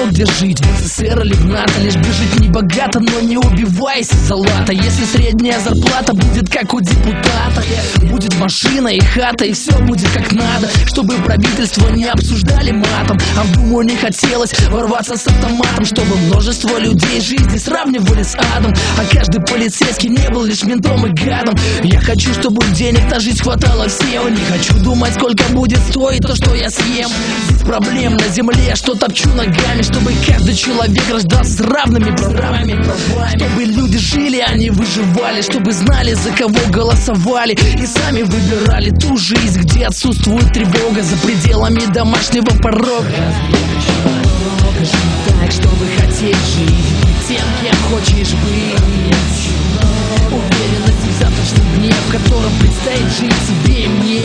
знал, где жить, в СССР или в НАТО. Лишь бы жить не богато, но не убивайся за лата. Если средняя зарплата будет как у депутата, будет машина и хата, и все будет как надо. Чтобы правительство не обсуждали матом, а в Думу не хотелось ворваться с автоматом. Чтобы множество людей жизни сравнивали с адом, а каждый полицейский не был лишь ментом и гадом. Я хочу, чтобы денег на жизнь хватало всем. Не хочу думать, сколько будет стоить то, что я съем. Здесь проблем на земле, что топчу ногами. Чтобы каждый человек рождался с равными правами. Чтобы люди жили, а не выживали. Чтобы знали, за кого голосовали, и сами выбирали ту жизнь, где отсутствует тревога за пределами домашнего порога. Жить так, чтобы хотеть жить, быть тем, кем хочешь быть. Уверенность в завтрашнем дне, в котором предстоит жить тебе и мне.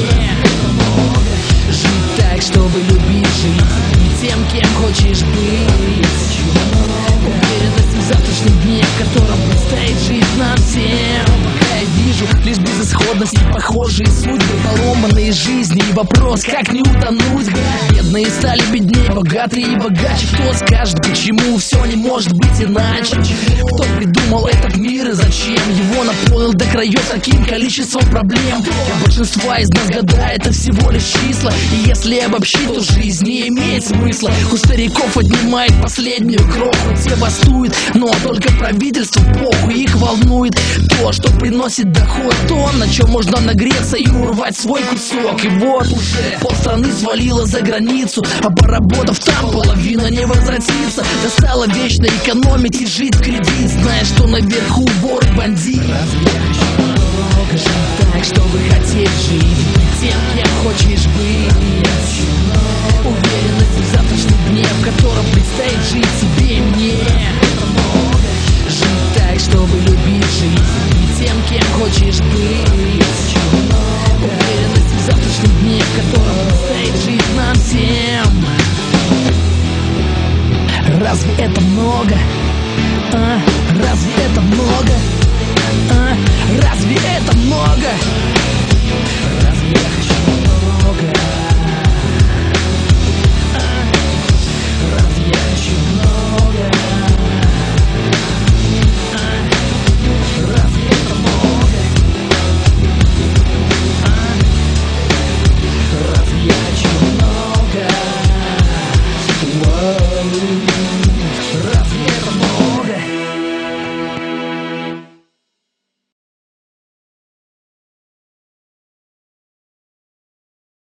Жить так, чтобы любить жить, быть тем, кем хочешь быть. Уверенность в завтрашнем дне, в котором предстоит жить нам всем. Я вижу лишь безысходность и похожие судьбы, поломанные жизни и вопрос, как не утонуть. Бедные стали беднее, богатые и богаче. Кто скажет, почему все не может быть иначе? Кто придумал этот мир и зачем его наполнил до краев таким количеством проблем? Для большинства из нас года это всего лишь числа, и если обобщить, то жизнь не имеет смысла. У стариков отнимает последнюю кроху, те бастуют, но только правительству похуй. Их волнует то, что приносит доход, то, на чем можно нагреться и урвать свой кусок. И вот уже полстраны свалило за границу, а поработав там, половина не возвратится. Достало вечно экономить и жить в кредит, зная, что наверху вор и бандит. Жить так, чтобы хотеть жить, быть тем, кем хочешь быть. Уверенность в завтрашнем дне, в котором предстоит жить тебе и мне.